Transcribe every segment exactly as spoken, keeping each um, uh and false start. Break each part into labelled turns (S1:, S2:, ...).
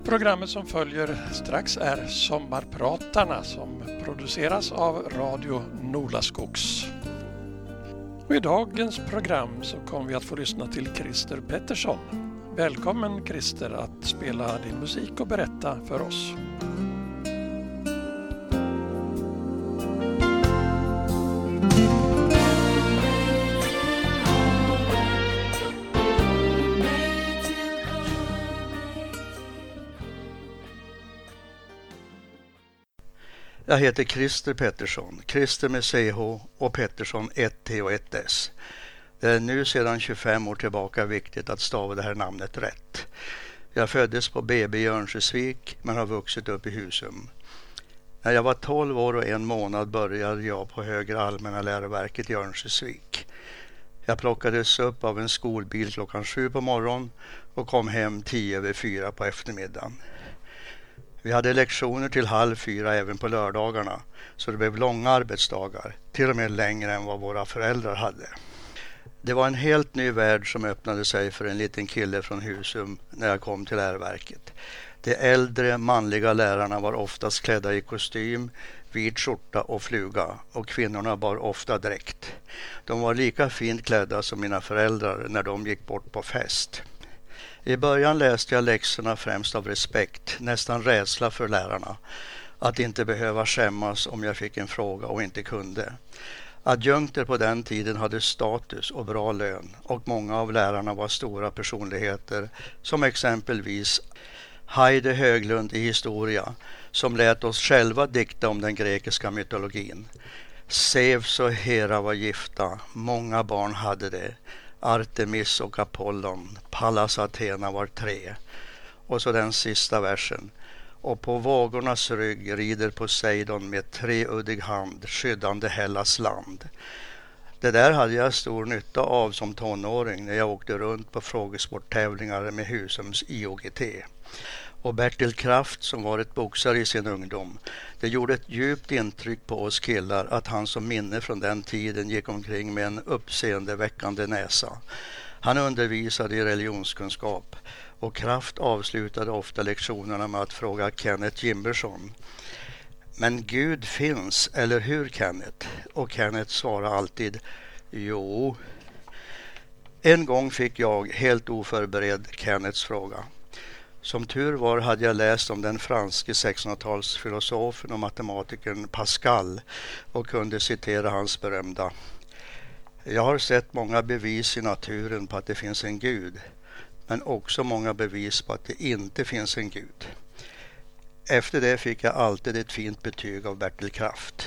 S1: Programmet som följer strax är Sommarpratarna som produceras av Radio Nolaskogs. Och i dagens program så kommer vi att få lyssna till Christer Pettersson. Välkommen Christer att spela din musik och berätta för oss.
S2: Jag heter Christer Pettersson, Christer med C H och Pettersson ett T och ett S. Det är nu sedan tjugofem år tillbaka viktigt att stava det här namnet rätt. Jag föddes på B B i Örnsköldsvik men har vuxit upp i Husum. När jag var tolv år och en månad började jag på Högre allmänna läroverket i Örnsköldsvik. Jag plockades upp av en skolbil klockan sju på morgonen och kom hem tio över fyra på eftermiddagen. Vi hade lektioner till halv fyra även på lördagarna, så det blev långa arbetsdagar, till och med längre än vad våra föräldrar hade. Det var en helt ny värld som öppnade sig för en liten kille från Husum när jag kom till läroverket. De äldre manliga lärarna var oftast klädda i kostym, vit skjorta och fluga, och kvinnorna bar ofta dräkt. De var lika fint klädda som mina föräldrar när de gick bort på fest. I början läste jag läxorna främst av respekt, nästan rädsla för lärarna. Att inte behöva skämmas om jag fick en fråga och inte kunde. Adjunkter på den tiden hade status och bra lön, och många av lärarna var stora personligheter, som exempelvis Heide Höglund i historia, som lät oss själva dikta om den grekiska mytologin. Zeus och Hera var gifta, många barn hade det. Artemis och Apollon, Pallas Athena var tre. Och så den sista versen. Och på vågornas rygg rider Poseidon med treuddig hand, skyddande Hellas land. Det där hade jag stor nytta av som tonåring när jag åkte runt på frågesporttävlingar med Husums I O G T. Och Bertil Kraft som var ett boxare i sin ungdom. Det gjorde ett djupt intryck på oss killar att han som minne från den tiden gick omkring med en uppseendeväckande näsa. Han undervisade i religionskunskap och Kraft avslutade ofta lektionerna med att fråga Kenneth Gimbersson. Men Gud finns, eller hur Kenneth? Och Kenneth svarade alltid, jo. En gång fick jag, helt oförberedd, Kenneths fråga. Som tur var hade jag läst om den franske sextonhundratalsfilosofen och matematikern Pascal och kunde citera hans berömda. Jag har sett många bevis i naturen på att det finns en gud, men också många bevis på att det inte finns en gud. Efter det fick jag alltid ett fint betyg av Bertil Kraft.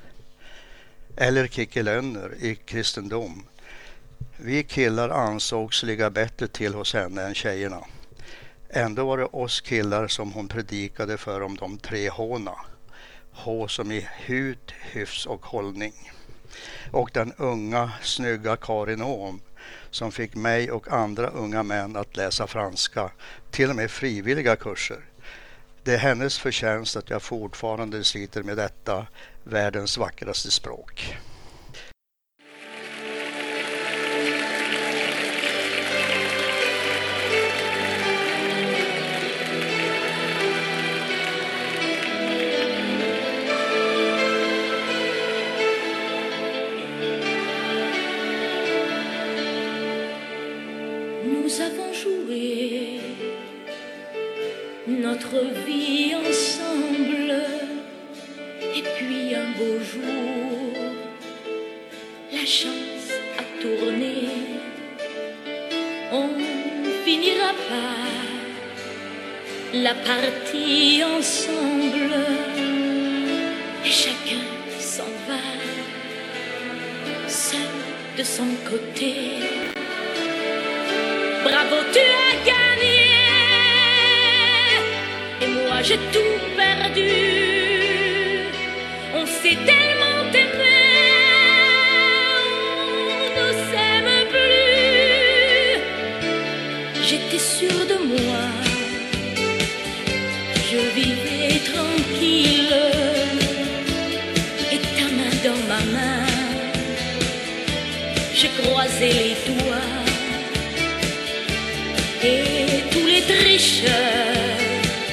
S2: Eller Kicke Lönner i kristendom. Vi killar ansågs ligga bättre till hos henne än tjejerna. Ändå var det oss killar som hon predikade för om de tre H:na. H som i hut, hyfs och hållning. Och den unga, snygga Karin Åhm som fick mig och andra unga män att läsa franska, till och med frivilliga kurser. Det är hennes förtjänst att jag fortfarande sliter med detta, världens vackraste språk.
S3: Nous avons joué notre vie ensemble et puis un beau jour la chance a tourné. On finira par la partie ensemble et chacun s'en va seul de son côté. Bravo, tu as gagné et moi j'ai tout perdu. On s'est tellement aimé, on ne s'aime plus. J'étais sûre de moi, je vivais tranquille et ta main dans ma main, je croisais les doigts. Et tous les tricheurs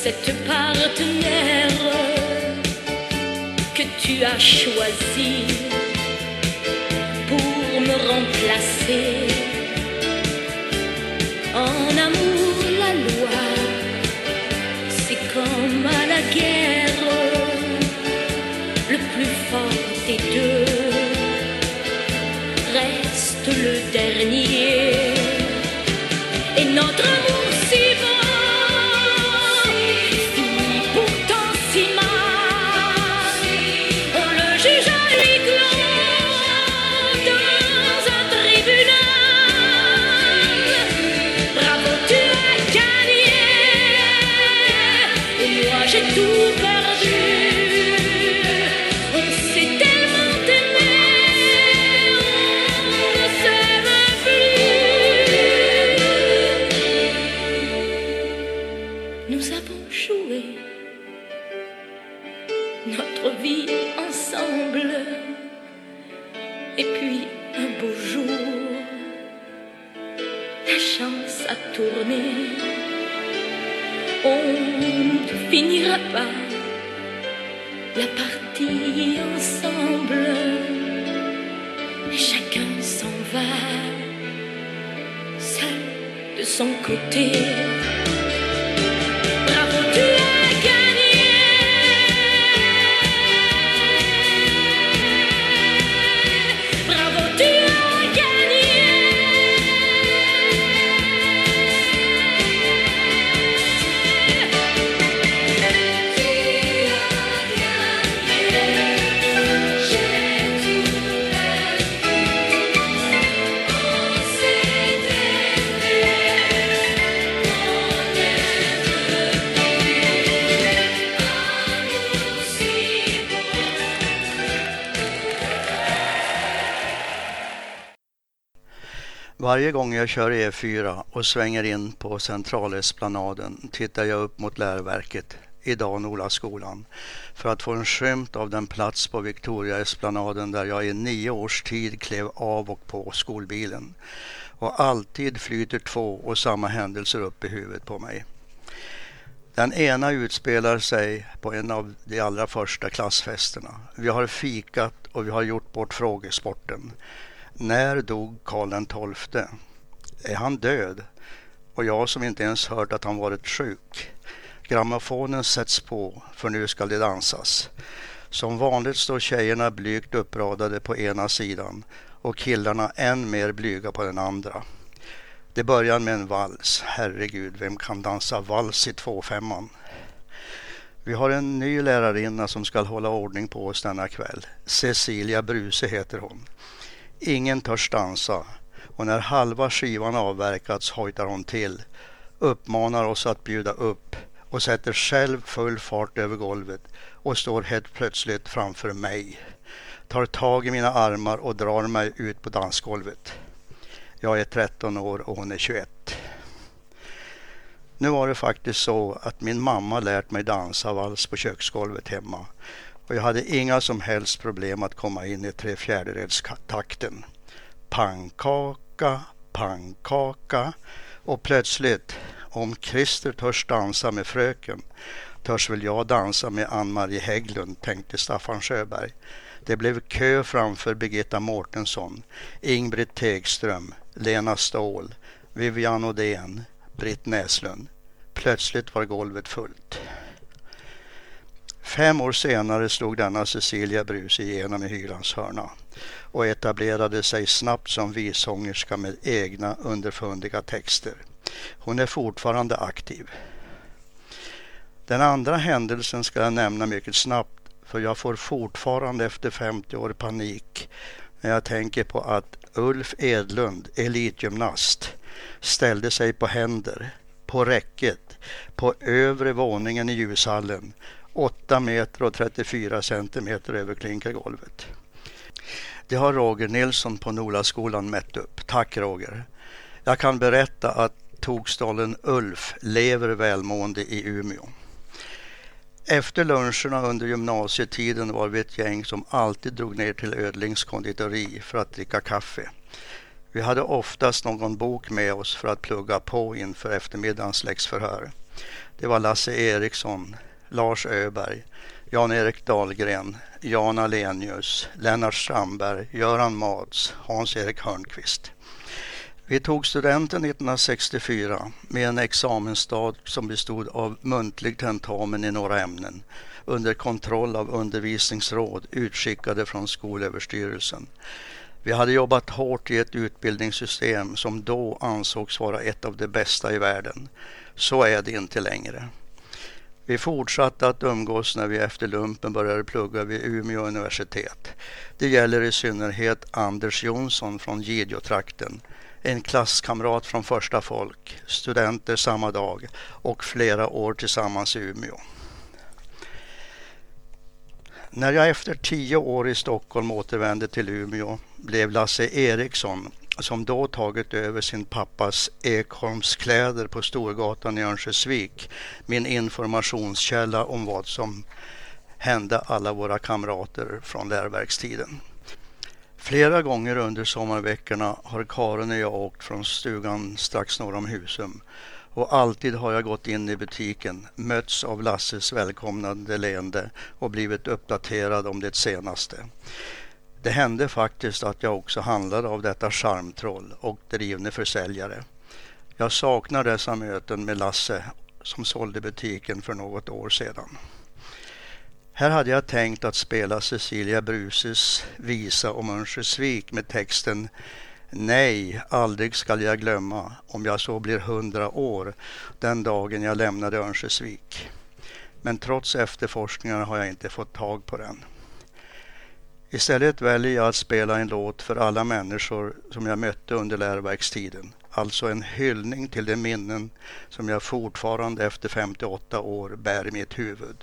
S3: cette partenaire que tu as choisi pour me remplacer. En amour, la loi, c'est comme à la guerre, le plus fort des deux reste le dernier. Et notre amour si beau finit pourtant si mal. On le juge à huis clos dans un tribunal. Bravo, tu as gagné et moi j'ai tout perdu. On s'est tellement aimé, on ne s'aime plus. Nous avons joué notre vie ensemble. Et puis un beau jour, la chance a tourné. On ne finira pas la partie ensemble. Et chacun s'en va, seul de son côté. Bravo, tu as gagné. Bravo, tu as gagné. Tu as gagné. J'ai tout perdu. On s'est aimé. On n'aime plus. Amour si beau.
S2: Varje gång jag kör E fyra och svänger in på Centralesplanaden tittar jag upp mot läroverket, idag Nolaskolan, för att få en skymt av den plats på Victoriaesplanaden där jag i nio års tid klev av och på skolbilen. Och alltid flyter två och samma händelser upp i huvudet på mig. Den ena utspelar sig på en av de allra första klassfesterna. Vi har fikat och vi har gjort bort frågesporten. När dog Karl den tolfte? Är han död? Och jag som inte ens hört att han varit sjuk. Grammofonen sätts på, för nu ska det dansas. Som vanligt står tjejerna blygt uppradade på ena sidan och killarna än mer blyga på den andra. Det börjar med en vals. Herregud, vem kan dansa vals i tvåfemman? Vi har en ny lärarinna som ska hålla ordning på oss denna kväll. Cecilia Bruse heter hon. Ingen törs dansa, och när halva skivan avverkats hojtar hon till, uppmanar oss att bjuda upp och sätter själv full fart över golvet och står helt plötsligt framför mig. Tar tag i mina armar och drar mig ut på dansgolvet. Jag är tretton år och hon är tjugoett. Nu var det faktiskt så att min mamma lärt mig dansa vals på köksgolvet hemma. Och jag hade inga som helst problem att komma in i tre fjärdedels takten. Pannkaka, pannkaka. Och plötsligt, om Christer törs dansa med fröken, törs väl jag dansa med Ann-Marie Hägglund, tänkte Staffan Sjöberg. Det blev kö framför Birgitta Mårtensson, Ingrid Tegström, Lena Ståhl, Vivian Odén, Britt Näslund. Plötsligt var golvet fullt. Fem år senare stod denna Cecilia Bruse igenom i Hylands hörna och etablerade sig snabbt som vissångerska med egna underfundiga texter. Hon är fortfarande aktiv. Den andra händelsen ska jag nämna mycket snabbt, för jag får fortfarande efter femtio år panik när jag tänker på att Ulf Edlund, elitgymnast, ställde sig på händer, på räcket, på övre våningen i ljushallen, åtta meter och trettiofyra centimeter över klinkergolvet. Det har Roger Nilsson på Nolaskolan mätt upp. Tack Roger. Jag kan berätta att tokstollen Ulf lever välmående i Umeå. Efter luncherna under gymnasietiden var vi ett gäng som alltid drog ner till Ödlings konditori för att dricka kaffe. Vi hade oftast någon bok med oss för att plugga på inför eftermiddagens läxförhör. Det var Lasse Eriksson, Lars Öberg, Jan-Erik Dahlgren, Jan Alenius, Lennart Strandberg, Göran Mads, Hans-Erik Hörnqvist. Vi tog studenten nittonhundrasextiofyra med en examensdag som bestod av muntlig tentamen i några ämnen under kontroll av undervisningsråd utskickade från Skolöverstyrelsen. Vi hade jobbat hårt i ett utbildningssystem som då ansågs vara ett av de bästa i världen. Så är det inte längre. Vi fortsatte att umgås när vi efter lumpen började plugga vid Umeå universitet. Det gäller i synnerhet Anders Jonsson från Gideåtrakten, en klasskamrat från första folk, studenter samma dag och flera år tillsammans i Umeå. När jag efter tio år i Stockholm återvände till Umeå blev Lasse Eriksson, som då tagit över sin pappas Ekholmskläder på Storgatan i Örnsköldsvik, min informationskälla om vad som hände alla våra kamrater från läroverkstiden. Flera gånger under sommarveckorna har Karin och jag åkt från stugan strax norr om Husum. Och alltid har jag gått in i butiken, mötts av Lasses välkomnande leende och blivit uppdaterad om det senaste. Det hände faktiskt att jag också handlade av detta charmtroll och drivne försäljare. Jag saknar dessa möten med Lasse som sålde butiken för något år sedan. Här hade jag tänkt att spela Cecilia Bruces visa om Örnsköldsvik med texten Nej, aldrig skall jag glömma om jag så blir hundra år den dagen jag lämnade Örnsköldsvik. Men trots efterforskningar har jag inte fått tag på den. Istället väljer jag att spela en låt för alla människor som jag mötte under läroverkstiden. Alltså en hyllning till de minnen som jag fortfarande efter femtioåtta år bär i mitt huvud.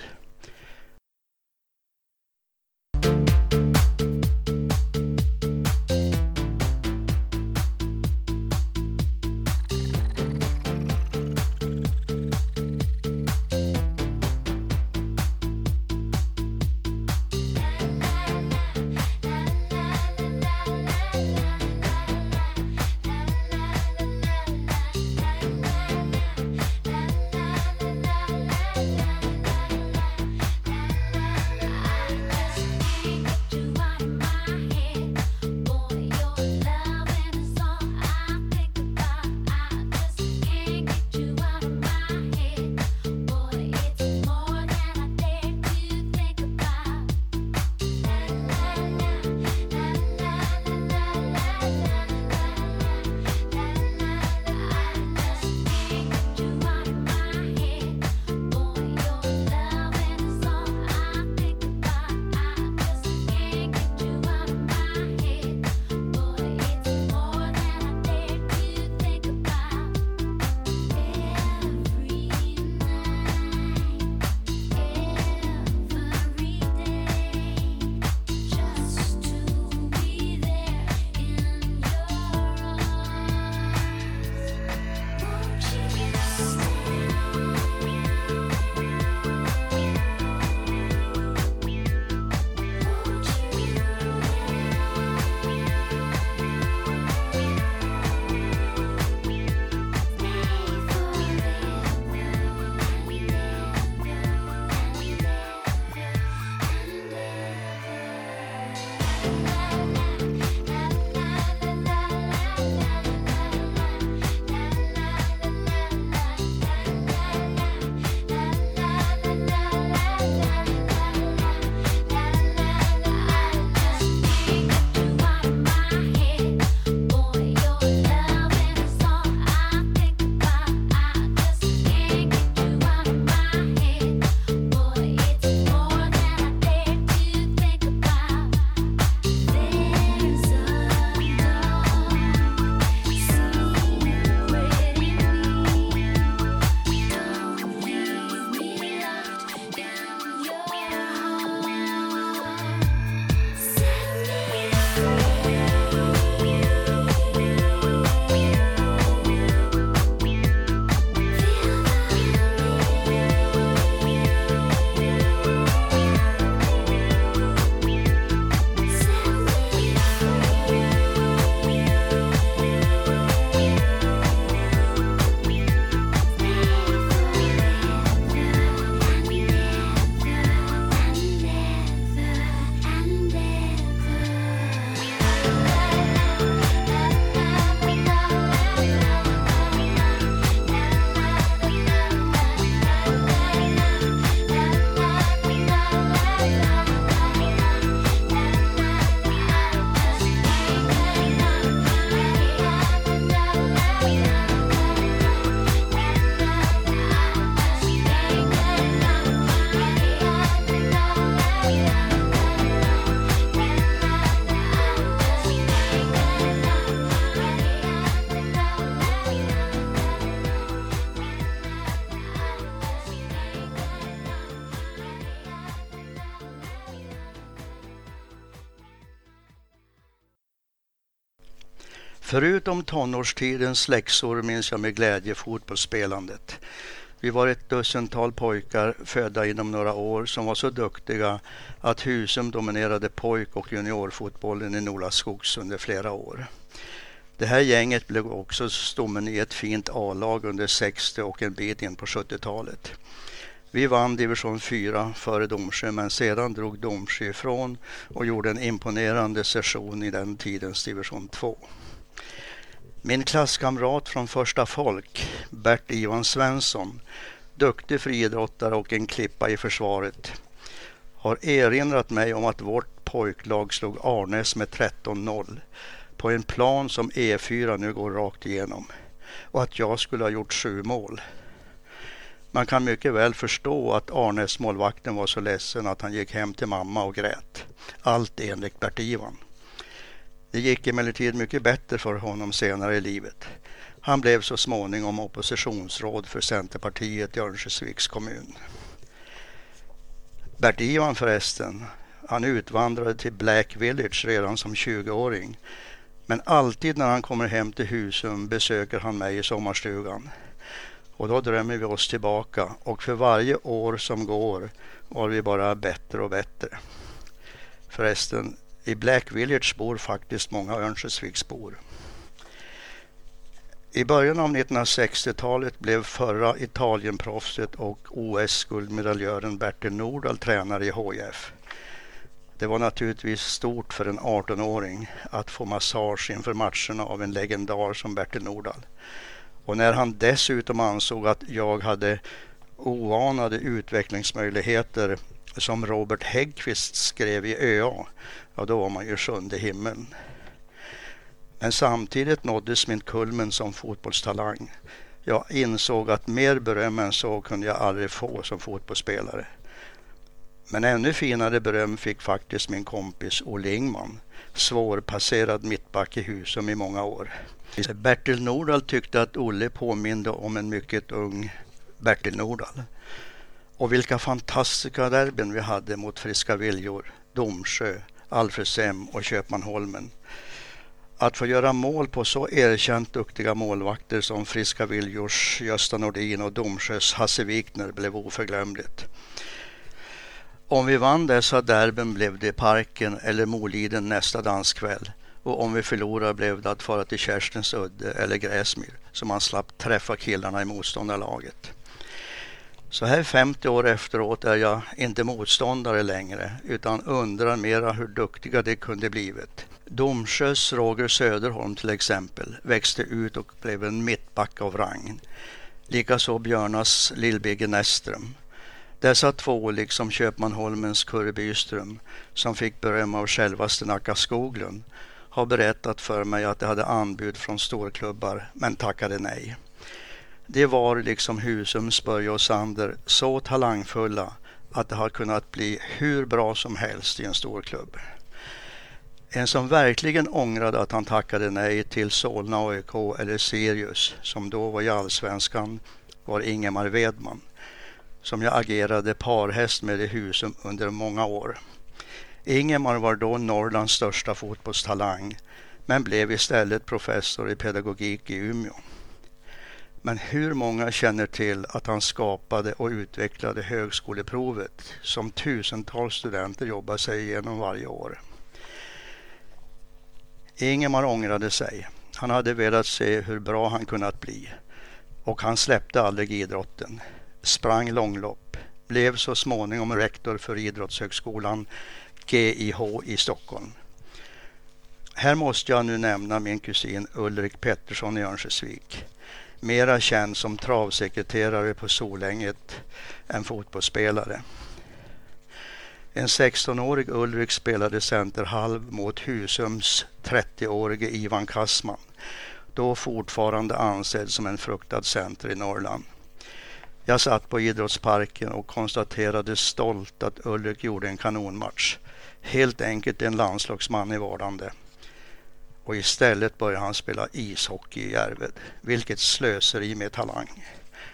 S2: Förutom tonårstidens läxor minns jag med glädje fotbollsspelandet. Vi var ett dussintal pojkar födda inom några år som var så duktiga att Husum dominerade pojk- och juniorfotbollen i Nolaskogs under flera år. Det här gänget blev också stommen i ett fint A-lag under sextio och en bit in på sjuttiotalet. Vi vann division fyra före Domsjö, men sedan drog Domsjö ifrån och gjorde en imponerande session i den tidens division två. Min klasskamrat från första folk, Bert Ivan Svensson, duktig friidrottare och en klippa i försvaret, har erinrat mig om att vårt pojklag slog Arnäs med tretton noll på en plan som E fyra nu går rakt igenom, och att jag skulle ha gjort sju mål. Man kan mycket väl förstå att Arnäs målvakten var så ledsen att han gick hem till mamma och grät. Allt enligt Bert Ivan. Det gick emellertid mycket bättre för honom senare i livet. Han blev så småningom oppositionsråd för Centerpartiet i Örnsköldsviks kommun. Bert Ivan förresten, han utvandrade till Black Village redan som tjugoåring. Men alltid när han kommer hem till Husum besöker han mig i sommarstugan. Och då drömmer vi oss tillbaka, och för varje år som går var vi bara bättre och bättre. Förresten, i Black Village bor faktiskt många Örnsköldsviksbor. I början av nittonhundrasextiotalet blev förra Italienproffset och O S-guldmedaljören Bertil Nordahl tränare i H I F. Det var naturligtvis stort för en arton-åring att få massage inför matcherna av en legendar som Bertil Nordahl. Och när han dessutom ansåg att jag hade oanade utvecklingsmöjligheter som Robert Häggqvist skrev i Ö A, ja då var man ju sjunde himlen. Men samtidigt nåddes min kulmen som fotbollstalang. Jag insåg att mer beröm än så kunde jag aldrig få som fotbollsspelare. Men ännu finare beröm fick faktiskt min kompis Olle Ingman, svårpasserad mittback i Husum i många år. Bertil Nordahl tyckte att Olle påminde om en mycket ung Bertil Nordahl. Och vilka fantastiska derbyn vi hade mot Friska Viljor, Domsjö, Alfredshem och Köpmanholmen. Att få göra mål på så erkänt duktiga målvakter som Friska Viljors Gösta Nordin och Domsjös Hasse Wikner blev oförglömligt. Om vi vann dessa derbyn blev det Parken eller Moliden nästa danskväll. Och om vi förlorade blev det att fara till Kerstens udde eller Gräsmyr, så man slapp träffa killarna i motståndarlaget. Så här femtio år efteråt är jag inte motståndare längre, utan undrar mera hur duktiga det kunde blivit. Domsjös Roger Söderholm till exempel växte ut och blev en mittback av rang. Likaså Björnas Lillbigge Näström. Dessa två, liksom Köpmanholmens Kurre Byström, som fick beröm av självaste Nacka Skoglund, har berättat för mig att de hade anbud från storklubbar men tackade nej. Det var liksom Husums Börje och Sander så talangfulla att det har kunnat bli hur bra som helst i en storklubb. En som verkligen ångrade att han tackade nej till Solna A I K eller Sirius, som då var i Allsvenskan, var Ingemar Wedman, som jag agerade parhäst med i Husum under många år. Ingemar var då Norrlands största fotbollstalang, men blev istället professor i pedagogik i Umeå. Men hur många känner till att han skapade och utvecklade högskoleprovet som tusentals studenter jobbar sig igenom varje år? Ingemar ångrade sig. Han hade velat se hur bra han kunnat bli. Och han släppte aldrig idrotten. Sprang långlopp. Blev så småningom rektor för Idrottshögskolan G I H i Stockholm. Här måste jag nu nämna min kusin Ulrik Pettersson i Örnsköldsvik. Mera känd som travsekreterare på Solänget än fotbollsspelare. En sexton-årig Ulrik spelade centerhalv mot Husums trettio-årige Ivan Kassman, då fortfarande ansedd som en fruktad center i Norrland. Jag satt på idrottsparken och konstaterade stolt att Ulrik gjorde en kanonmatch. Helt enkelt en landslagsman i vardande. Och istället började han spela ishockey i Järved. Vilket slöseri med talang.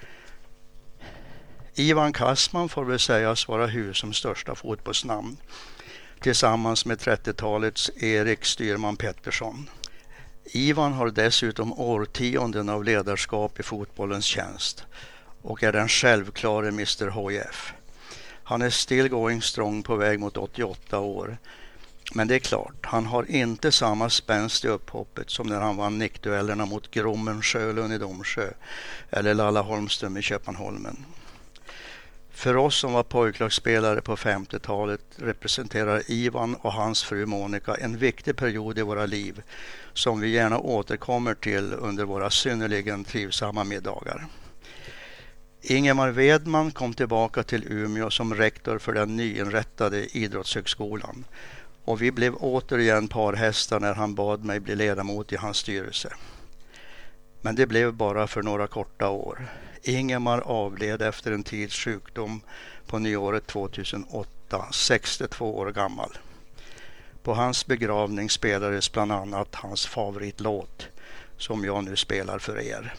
S2: Ivan Kassman får väl sägas vara Husums största fotbollsnamn. Tillsammans med trettiotalets Erik Styrman Pettersson. Ivan har dessutom årtionden av ledarskap i fotbollens tjänst och är den självklare mister H I F. Han är still going strong på väg mot åttioåtta år. Men det är klart, han har inte samma spänst i upphoppet som när han vann nickduellerna mot Grommen Sjölund i Domsjö eller Lalla Holmström i Köpenholmen. För oss som var pojklagsspelare på femtiotalet representerar Ivan och hans fru Monica en viktig period i våra liv som vi gärna återkommer till under våra synnerligen trivsamma middagar. Ingemar Wedman kom tillbaka till Umeå som rektor för den nyinrättade idrottshögskolan och vi blev återigen parhästar när han bad mig bli ledamot i hans styrelse. Men det blev bara för några korta år. Ingemar avled efter en tids sjukdom på nyåret tvåtusenåtta, sextiotvå år gammal. På hans begravning spelades bland annat hans favoritlåt som jag nu spelar för er.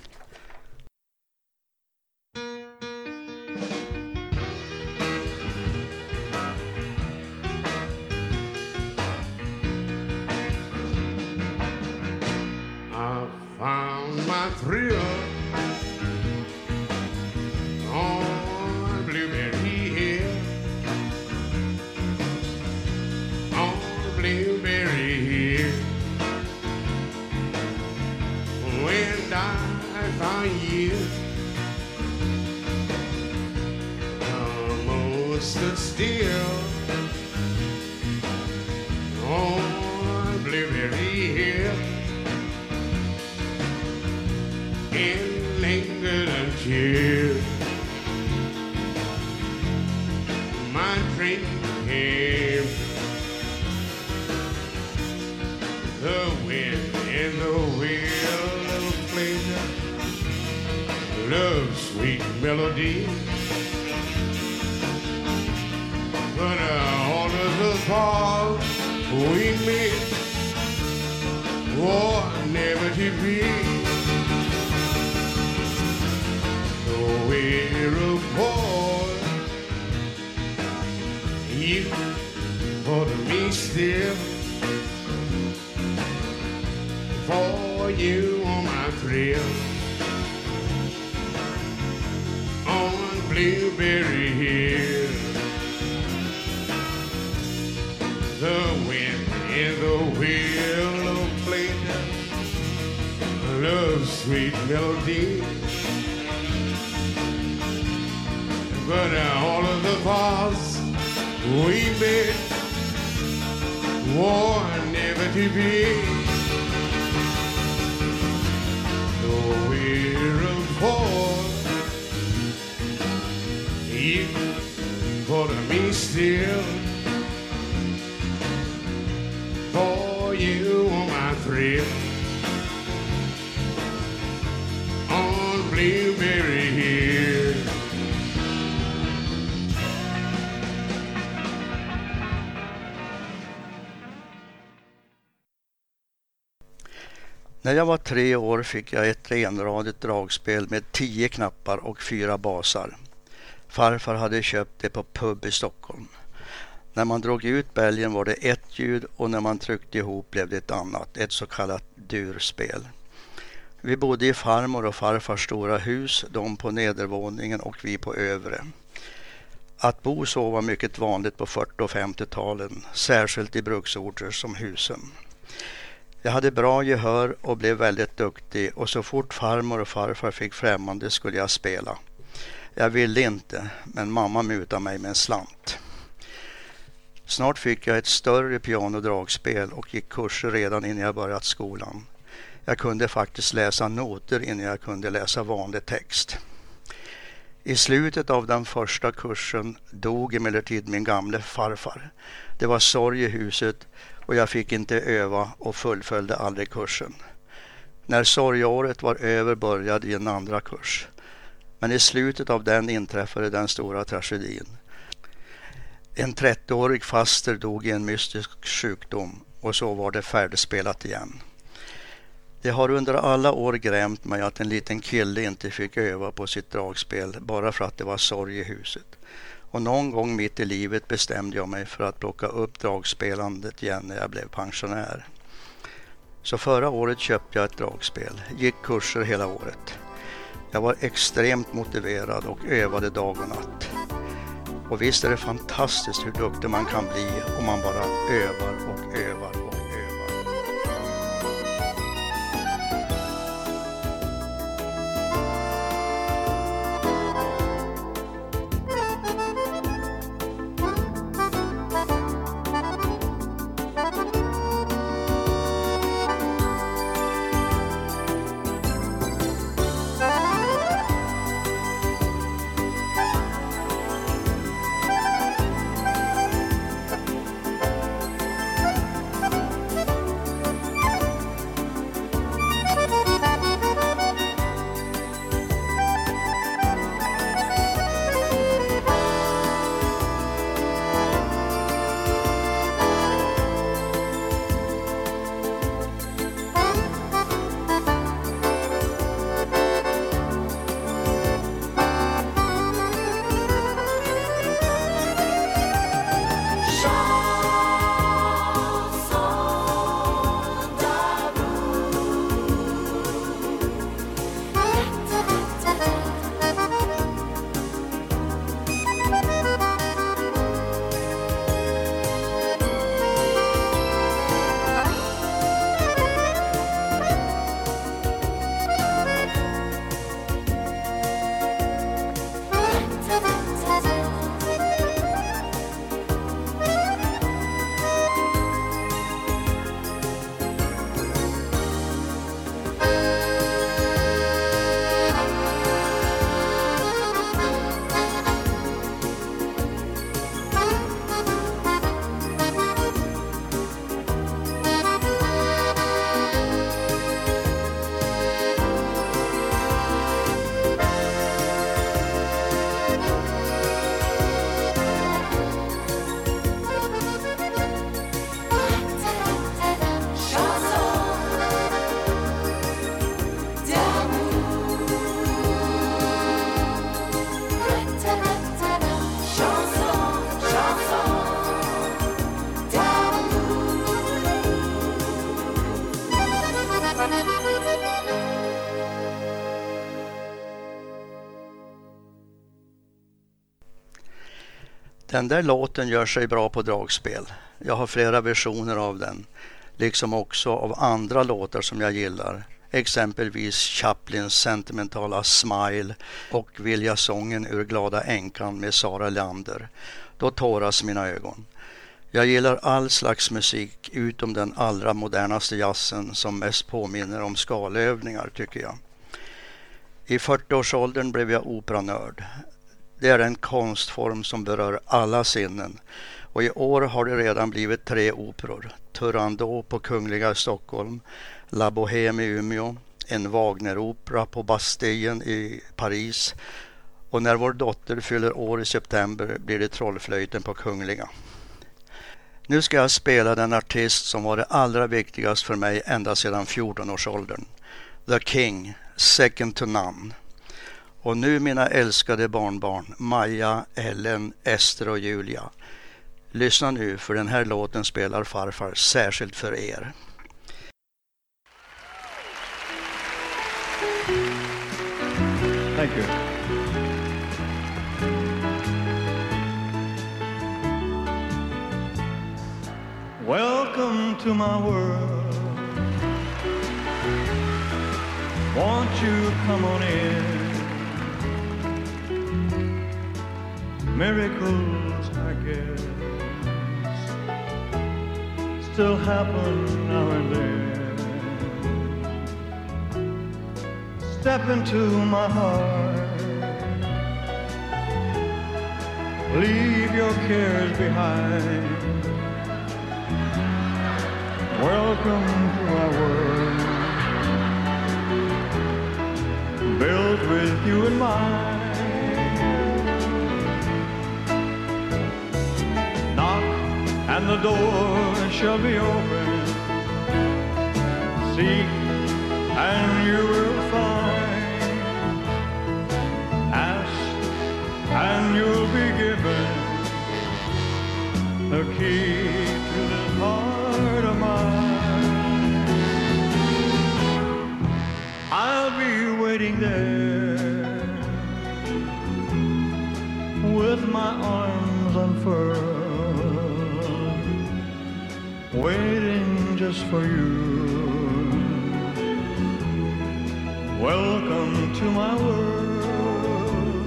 S4: I found my thrill on Blueberry Hill, on Blueberry Hill, when I found you. Almost stood still on Blueberry Hill, and lingered until my dream came. The wind and the wheel of pleasure, love's sweet melody, but uh, all of the falls we made war never to be. So we're apart, you for me still, for you on my thrill, on Blueberry Hill. The wind and the wheel of pleasure, love's sweet melody, but uh, all of the vows we made war never to be. So we're apart, you for me still, for you on my thrill, on Blueberry Hill.
S2: När jag var tre år fick jag ett renradigt dragspel med tio knappar och fyra basar. Farfar hade köpt det på pub i Stockholm. När man drog ut bälgen var det ett ljud och när man tryckte ihop blev det ett annat, ett så kallat durspel. Vi bodde i farmor och farfars stora hus, de på nedervåningen och vi på övre. Att bo så var mycket vanligt på fyrtio- och femtiotalen, särskilt i bruksorter som Husen. Jag hade bra gehör och blev väldigt duktig och så fort farmor och farfar fick främmande skulle jag spela. Jag ville inte, men mamma mutade mig med en slant. Snart fick jag ett större pianodragspel och gick kurser redan innan jag börjat skolan. Jag kunde faktiskt läsa noter innan jag kunde läsa vanlig text. I slutet av den första kursen dog emellertid min gamle farfar. Det var sorg i huset och jag fick inte öva och fullföljde aldrig kursen. När sorgeåret var över började en andra kurs. Men i slutet av den inträffade den stora tragedin. En trettioårig faster dog i en mystisk sjukdom och så var det färdigspelat igen. Det har under alla år grämt mig att en liten kille inte fick öva på sitt dragspel bara för att det var sorg i huset. Och någon gång mitt i livet bestämde jag mig för att plocka upp dragspelandet igen när jag blev pensionär. Så förra året köpte jag ett dragspel, gick kurser hela året. Jag var extremt motiverad och övade dag och natt. Och visst är det fantastiskt hur duktig man kan bli om man bara övar och övar och övar. Den där låten gör sig bra på dragspel. Jag har flera versioner av den, liksom också av andra låtar som jag gillar. Exempelvis Chaplins sentimentala Smile och Vilja-sången ur Glada änkan med Sara Leander. Då tåras mina ögon. Jag gillar all slags musik utom den allra modernaste jazzen som mest påminner om skalövningar, tycker jag. I fyrtioårsåldern blev jag operanörd. Det är en konstform som berör alla sinnen. Och i år har det redan blivit tre operor. Turandot på Kungliga Stockholm, La Bohème i Umeå, en Wagner-opera på Bastillen i Paris. Och när vår dotter fyller år i september blir det Trollflöjten på Kungliga. Nu ska jag spela den artist som var det allra viktigast för mig ända sedan fjortonårsåldern. The King, second to none. Och nu mina älskade barnbarn, Maja, Ellen, Ester och Julia. Lyssna nu, för den här låten spelar farfar särskilt för er.
S5: Thank you. Welcome to my world. Won't you come on in? Miracles, I guess, still happen now and then. Step into my heart, leave your cares behind. Welcome to our world, built with you in mind. And the door shall be open. Seek and you will find. Ask and you'll be given the key to this heart of mine. waiting there with my arms unfurled, waiting just for you. Welcome to my world.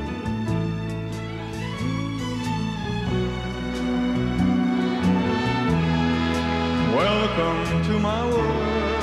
S5: Welcome to my world.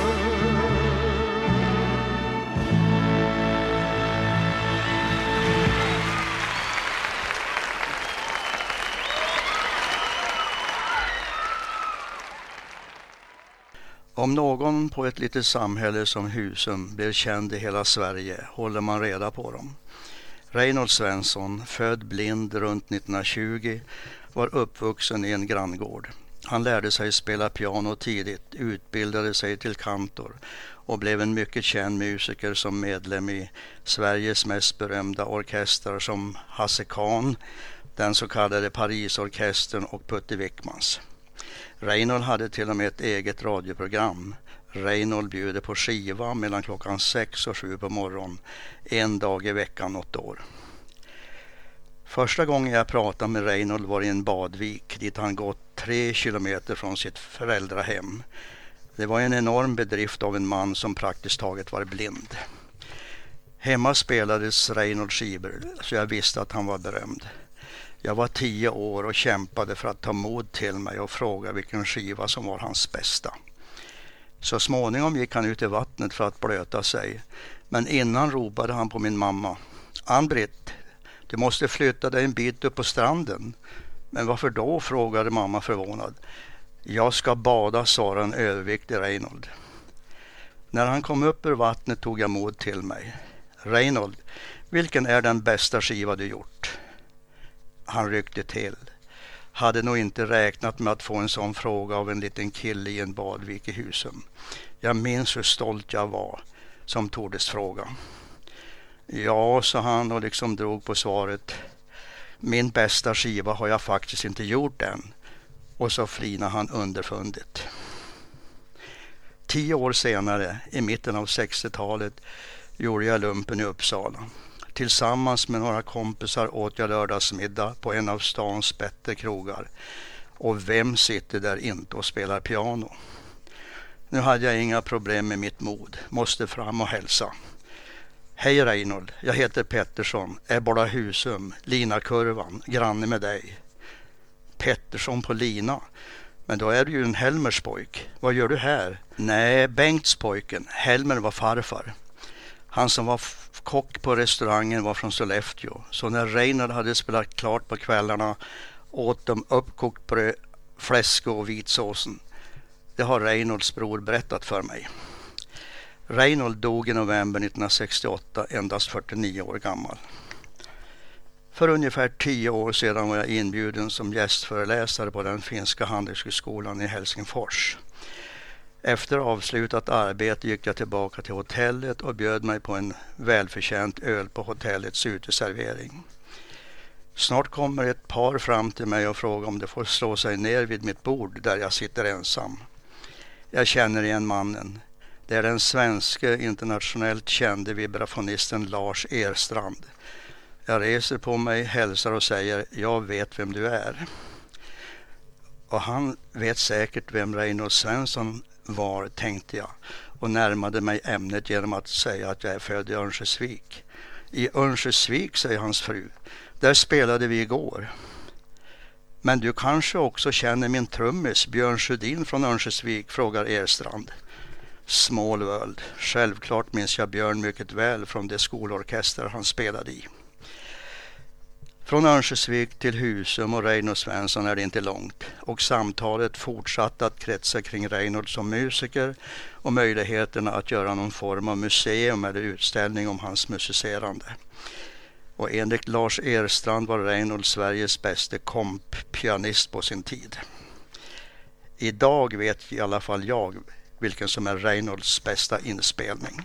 S2: Om någon på ett litet samhälle som Husum blir känd i hela Sverige håller man reda på dem. Reinhold Svensson, född blind runt nittonhundratjugo, var uppvuxen i en granngård. Han lärde sig spela piano tidigt, utbildade sig till kantor och blev en mycket känd musiker som medlem i Sveriges mest berömda orkestrar som Hasse Kahn, den så kallade Parisorkestern och Putte Wickmans. Reinhold hade till och med ett eget radioprogram. Reinhold bjuder på skiva mellan klockan sex och sju på morgonen, en dag i veckan något år. Första gången jag pratade med Reinhold var i en badvik dit han gått tre kilometer från sitt föräldrahem. Det var en enorm bedrift av en man som praktiskt taget var blind. Hemma spelades Reinhold skivor så jag visste att han var berömd. Jag var tio år och kämpade för att ta mod till mig och fråga vilken skiva som var hans bästa. Så småningom gick han ut i vattnet för att blöta sig. Men innan ropade han på min mamma. Ann-Britt, du måste flytta dig en bit upp på stranden. Men varför då? Frågade mamma förvånad. Jag ska bada, sa en överviktig Reinhold. När han kom upp ur vattnet tog jag mod till mig. Reinhold, vilken är den bästa skiva du gjort? Han ryckte till. Hade nog inte räknat med att få en sån fråga av en liten kille i en badvik i Husum. Jag minns hur stolt jag var som tordes fråga. Ja, sa han och liksom drog på svaret. Min bästa skiva har jag faktiskt inte gjort än. Och så flinade han underfundigt. Tio år senare, i mitten av sextiotalet, gjorde jag lumpen i Uppsala. Tillsammans med några kompisar åt jag lördagsmiddag på en av stans bättre krogar. Och vem sitter där inte och spelar piano? Nu hade jag inga problem med mitt mod. Måste fram och hälsa. Hej Reinhold, jag heter Pettersson, är bara Husum, Lina-kurvan, granne med dig. Pettersson på Lina? Men då är du ju en Helmers pojk. Vad gör du här? Nej, Bengts pojken. Helmer var farfar. Han som var kock på restaurangen var från Sollefteå. Så när Reinhold hade spelat klart på kvällarna åt de uppkokt bröd, fläsk och vitsåsen. Det har Reinholds bror berättat för mig. Reinhold dog i november nittonhundrasextioåtta, endast fyrtionio år gammal. För ungefär tio år sedan var jag inbjuden som gästföreläsare på den finska handelshögskolan i Helsingfors. Efter avslutat arbete gick jag tillbaka till hotellet och bjöd mig på en välförtjänt öl på hotellets uteservering. Snart kommer ett par fram till mig och frågar om de får slå sig ner vid mitt bord där jag sitter ensam. Jag känner igen mannen. Det är den svenska internationellt kände vibrafonisten Lars Erstrand. Jag reser på mig, hälsar och säger, jag vet vem du är. Och han vet säkert vem Reinhold Svensson var, tänkte jag. Och närmade mig ämnet genom att säga att jag är född i Örnsköldsvik. I Örnsköldsvik, säger hans fru. Där spelade vi igår. Men du kanske också känner min trummis Björn Sjödin från Örnsköldsvik, frågar Erstrand. Small world. Självklart minns jag Björn mycket väl från det skolorkester han spelade i. Från Örnsköldsvik till Husum och Reinhold Svensson är det inte långt. Och samtalet fortsatte att kretsa kring Reinhold som musiker och möjligheterna att göra någon form av museum eller utställning om hans musicerande. Och enligt Lars Erstrand var Reinhold Sveriges bästa komppianist på sin tid. Idag vet i alla fall jag vilken som är Reinholds bästa inspelning.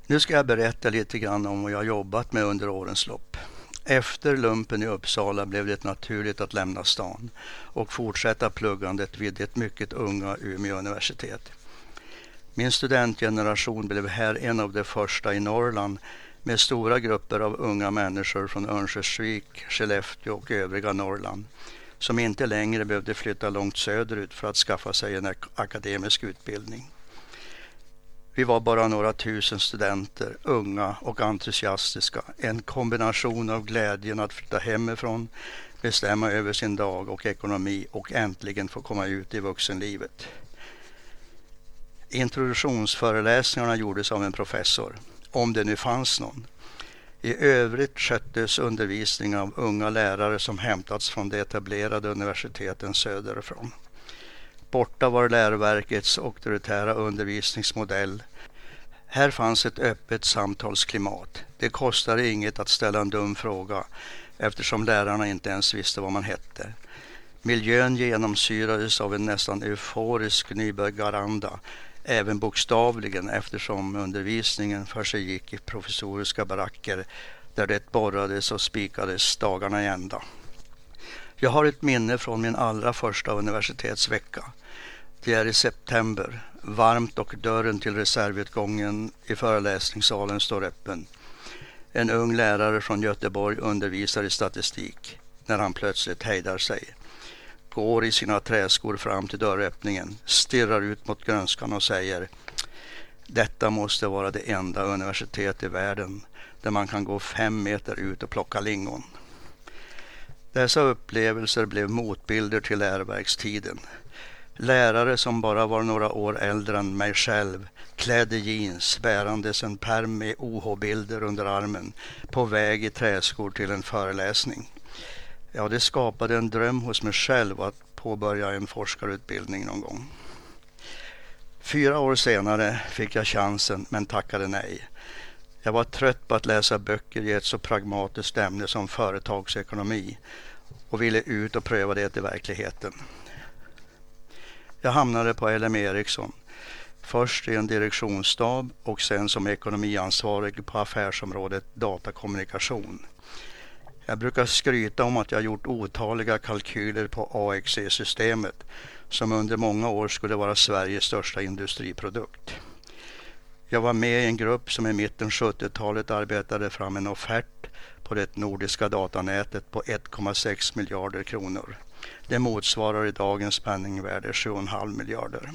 S2: Nu ska jag berätta lite grann om vad jag jobbat med under årens lopp. Efter lumpen i Uppsala blev det naturligt att lämna stan och fortsätta pluggandet vid det mycket unga Umeå universitet. Min studentgeneration blev här en av de första i Norrland med stora grupper av unga människor från Örnsköldsvik, Skellefteå och övriga Norrland som inte längre behövde flytta långt söderut för att skaffa sig en ak- akademisk utbildning. Vi var bara några tusen studenter, unga och entusiastiska. En kombination av glädjen att flytta hemifrån, bestämma över sin dag och ekonomi och äntligen få komma ut i vuxenlivet. Introduktionsföreläsningarna gjordes av en professor, om det nu fanns någon. I övrigt sköttes undervisning av unga lärare som hämtats från de etablerade universiteten söderifrån. Borta var läroverkets auktoritära undervisningsmodell. Här fanns ett öppet samtalsklimat. Det kostade inget att ställa en dum fråga eftersom lärarna inte ens visste vad man hette. Miljön genomsyrades av en nästan euforisk nybörjaranda, även bokstavligen eftersom undervisningen för sig gick i professoriska baracker där det borrades och spikades dagarna i ända. Jag har ett minne från min allra första universitetsvecka. Det är i september, varmt och dörren till reservutgången i föreläsningssalen står öppen. En ung lärare från Göteborg undervisar i statistik när han plötsligt hejdar sig. Går i sina träskor fram till dörröppningen, stirrar ut mot grönskan och säger: detta måste vara det enda universitet i världen där man kan gå fem meter ut och plocka lingon. Dessa upplevelser blev motbilder till läroverkstiden. Lärare som bara var några år äldre än mig själv klädde jeans, bärandes en pärm med O H-bilder under armen, på väg i träskor till en föreläsning. Ja, det skapade en dröm hos mig själv att påbörja en forskarutbildning någon gång. Fyra år senare fick jag chansen men tackade nej. Jag var trött på att läsa böcker i ett så pragmatiskt ämne som företagsekonomi och ville ut och pröva det i verkligheten. Jag hamnade på L M Ericsson, först i en direktionsstab och sen som ekonomiansvarig på affärsområdet datakommunikation. Jag brukar skryta om att jag gjort otaliga kalkyler på A X C-systemet som under många år skulle vara Sveriges största industriprodukt. Jag var med i en grupp som i mitten sjuttiotalet arbetade fram en offert på det nordiska datanätet på ett komma sex miljarder kronor. Det motsvarar i dagens penningvärde sju komma fem miljarder.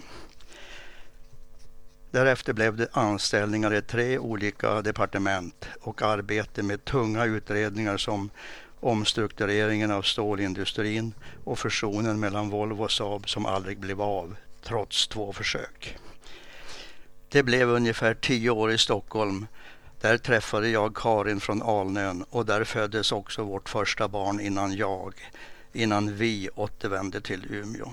S2: Därefter blev det anställningar i tre olika departement och arbete med tunga utredningar som omstruktureringen av stålindustrin och fusionen mellan Volvo och Saab som aldrig blev av, trots två försök. Det blev ungefär tio år i Stockholm. Där träffade jag Karin från Alnön och där föddes också vårt första barn innan jag, innan vi återvände till Umeå.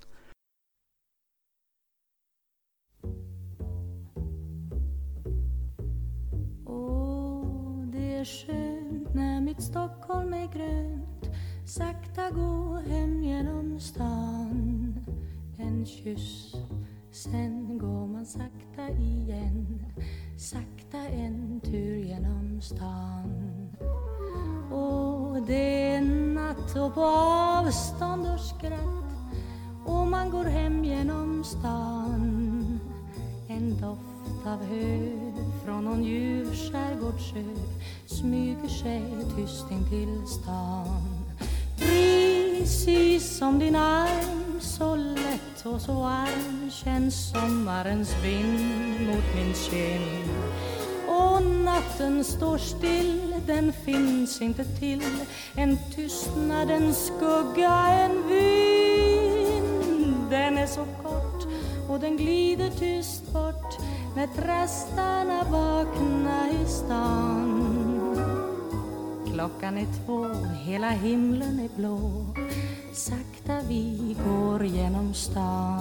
S3: Åh, det är skönt när mitt Stockholm är grönt, sakta gå hem genom stan. En kyss, sen går man sakta igen, sakta en tur genom stan. Och det är natt och på avstånd och skratt, och man går hem genom stan. En doft av hö från någon ljuv skärgårdssjö smyger sig tyst in till stan. Precis som din arm, så lätt och så varm, känns sommarens vind mot min kind. Och natten står still, den finns inte till, en tystnad, en skugga, en vind. Den är så kort och den glider tyst bort när trastarna vaknar i stan. Klockan är två, hela himlen är blå, sakta vi går genom stan.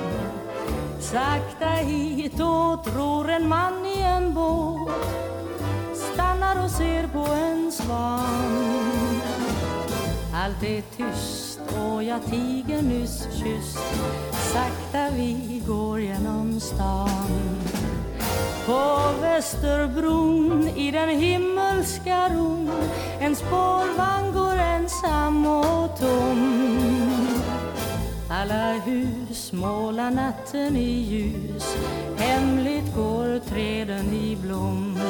S3: Sakta hit och tror en man i en båt stannar och ser på en svan. Allt är tyst och jag tiger nyss kysst, sakta vi går genom stan. På väst Österbron i den himmelska ron. En spårvagn går ensam och tom. Alla hus målar natten i ljus. Hemligt går träden i blom.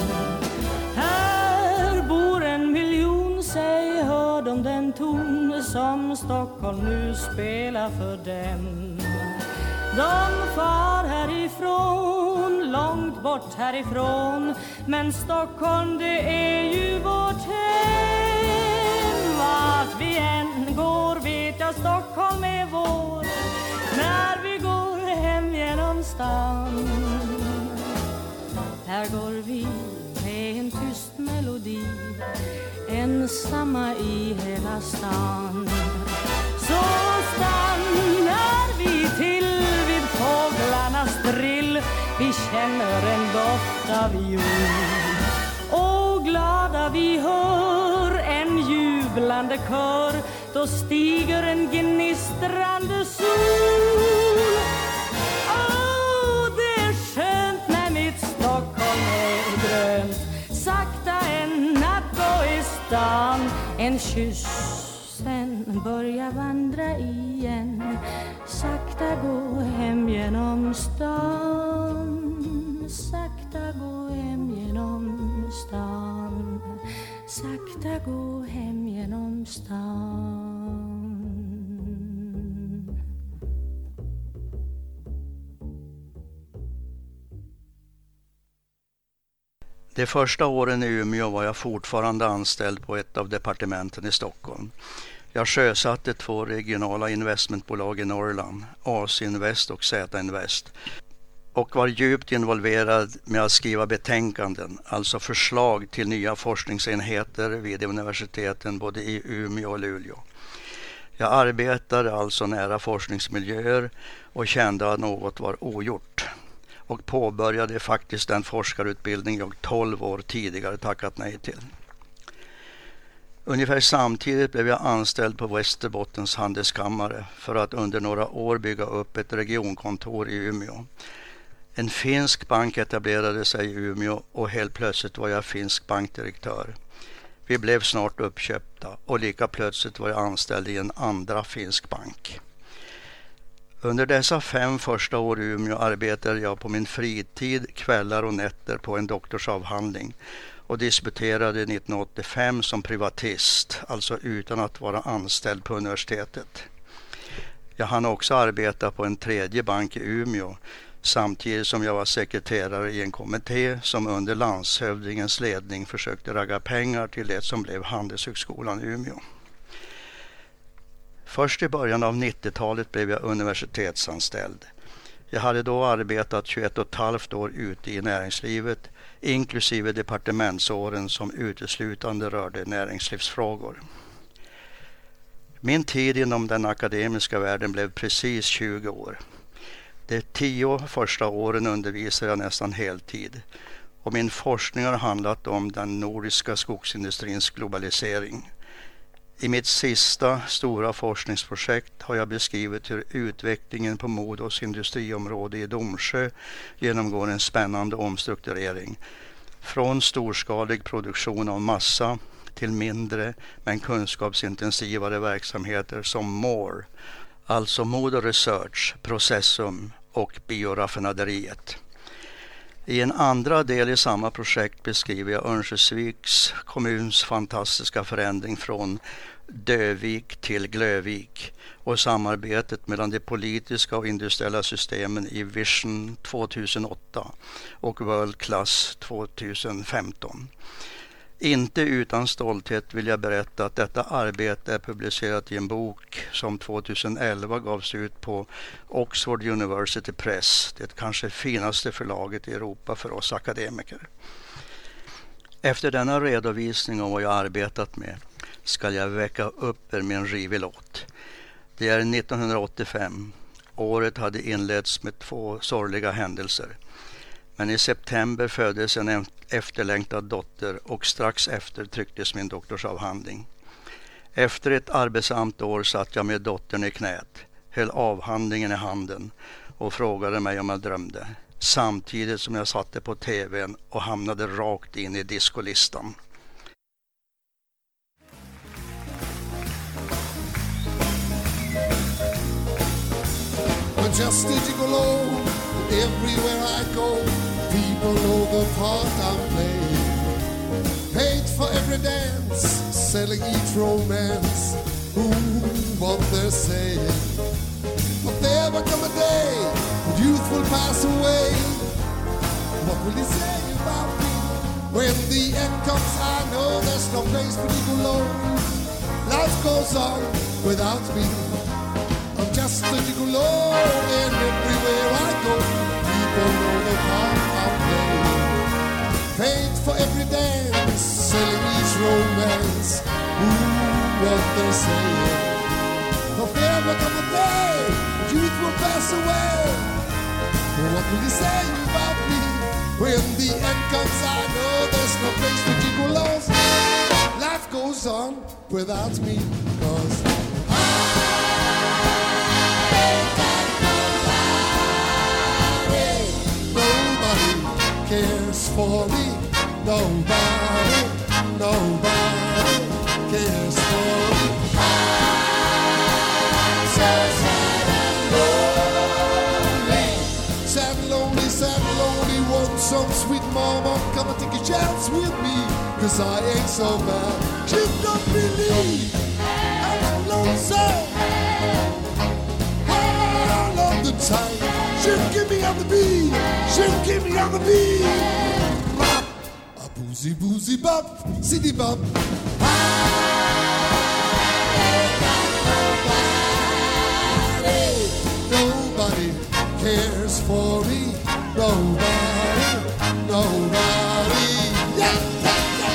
S3: Här bor en miljon, säg hör de den ton som Stockholm nu spelar för dem. De far härifrån, långt bort härifrån, men Stockholm det är ju vårt hem. Vart vi än går vet jag Stockholm är vår, när vi går hem genom stan. Här går vi med en tyst melodi, ensamma i hela stan. Så stannar vi till vid fåglarnas drill. Vi känner en doft av jord. Och glada vi hör en jublande kör. Då stiger en gnistrande sol. Åh, det är skönt när mitt Stockholm är grönt. Sakta en natt gå i stan. En kyss, sen börja vandra igen. Sakta gå hem genom stan. Sakta gå hem genom stan. Sakta gå hem genom stan.
S2: De första åren i Umeå var jag fortfarande anställd på ett av departementen i Stockholm. Jag sjösatte två regionala investmentbolag i Norrland, A S Invest och Z Invest, och var djupt involverad med att skriva betänkanden, alltså förslag till nya forskningsenheter vid universiteten både i Umeå och Luleå. Jag arbetade alltså nära forskningsmiljöer och kände att något var ogjort, och påbörjade faktiskt den forskarutbildning jag tolv år tidigare tackat nej till. Ungefär samtidigt blev jag anställd på Västerbottens handelskammare för att under några år bygga upp ett regionkontor i Umeå. En finsk bank etablerade sig i Umeå och helt plötsligt var jag finsk bankdirektör. Vi blev snart uppköpta och lika plötsligt var jag anställd i en andra finsk bank. Under dessa fem första år i Umeå arbetade jag på min fritid, kvällar och nätter på en doktorsavhandling och disputerade nittonhundraåttiofem som privatist, alltså utan att vara anställd på universitetet. Jag hann också arbeta på en tredje bank i Umeå samtidigt som jag var sekreterare i en kommitté som under landshövdingens ledning försökte ragga pengar till det som blev Handelshögskolan i Umeå. Först i början av nittiotalet blev jag universitetsanställd. Jag hade då arbetat tjugoett och ett halvt år ute i näringslivet, inklusive departementsåren som uteslutande rörde näringslivsfrågor. Min tid inom den akademiska världen blev precis tjugo år. De tio första åren undervisade jag nästan heltid, och min forskning har handlat om den nordiska skogsindustrins globalisering. I mitt sista stora forskningsprojekt har jag beskrivit hur utvecklingen på Modos industriområde i Domsjö genomgår en spännande omstrukturering. Från storskalig produktion av massa till mindre men kunskapsintensivare verksamheter som M O R E, alltså Modo Research, Processum och bioraffinaderiet. I en andra del i samma projekt beskriver jag Örnsköldsviks kommuns fantastiska förändring från Dövik till Glövik och samarbetet mellan de politiska och industriella systemen i Vision tjugohundraåtta och World Class tjugohundrafemton. Inte utan stolthet vill jag berätta att detta arbete är publicerat i en bok som tjugoelva gavs ut på Oxford University Press, det kanske finaste förlaget i Europa för oss akademiker. Efter denna redovisning av vad jag arbetat med ska jag väcka upp er med en rivig låt. Det är nittonhundraåttiofem. Året hade inletts med två sorgliga händelser. Men i september föddes en efterlängtad dotter och strax efter trycktes min doktorsavhandling. Efter ett arbetsamt år satt jag med dottern i knät, höll avhandlingen i handen och frågade mig om jag drömde. samtidigt som jag satte på tvn och hamnade rakt in i diskolistan.
S6: I'm just a gigolo, everywhere I go, people know the part I'm playing. Paid for every dance, selling each romance, ooh, what they're saying. But there will come a day, when youth will pass away. What will he say about me? When the end comes, I know there's no place for gigolo. Life goes on without me. I'm just a gigolo, and everywhere I go, people know the part I'm playing. Paid for every dance, selling each romance, ooh, what they're saying. But there will come a day, youth will pass away. What will he say about me? When the end comes, I know there's no place for gigolos. Life goes on without me, 'cause cares for me. Nobody, nobody cares for me. I'm so sad and lonely. Sad and lonely, sad and lonely. Want some sweet mama, come and take a chance with me, 'cause I ain't so bad. You don't believe I'm alone so all of the time. She'll give me on the beat, she'll give me on the beat. Bop, a boozy boozy bop, city bop. I got nobody, nobody cares for me. Nobody, nobody. Yeah, yeah, yeah.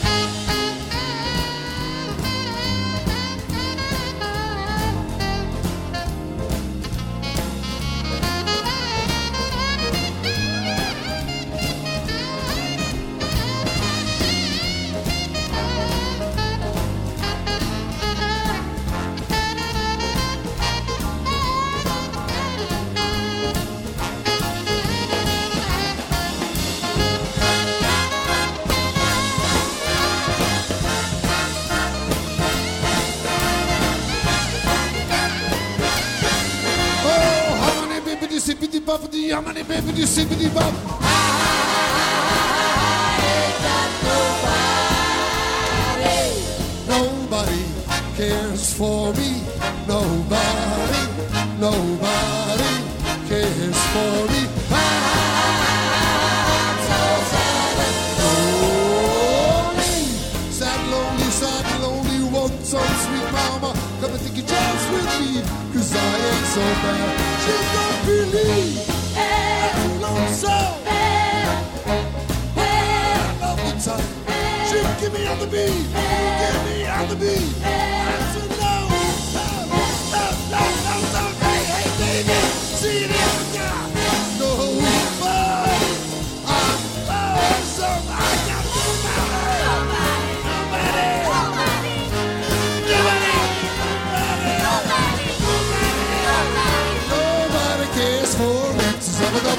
S6: How many baby do you see with you, Bob? I ain't got nobody. Nobody cares for me. Nobody, nobody cares for me. I'm so sad and lonely. Sad, lonely, sad, lonely. Want some sweet mama, come and take a chance with me, 'cause I ain't so bad. She don't believe. So, all the time, she give me on the beat, give me on the beat. I said no, no, no, no, no, no, hey, hey, baby, see it in now. Nobody, I'm awesome. I got nobody, nobody, nobody, nobody, nobody, nobody, nobody cares for me. Some of the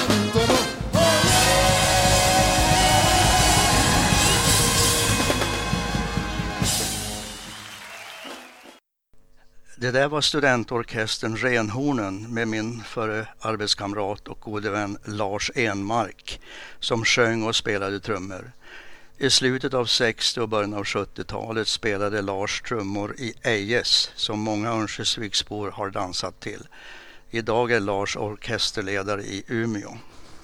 S2: Det där var studentorkestern Renhornen med min före arbetskamrat och gode vän Lars Enmark som sjöng och spelade trummor. I slutet av sextio- och början av sjuttiotalet spelade Lars trummor i Ejes som många Örnsköldsviksbor har dansat till. Idag är Lars orkesterledare i Umeå.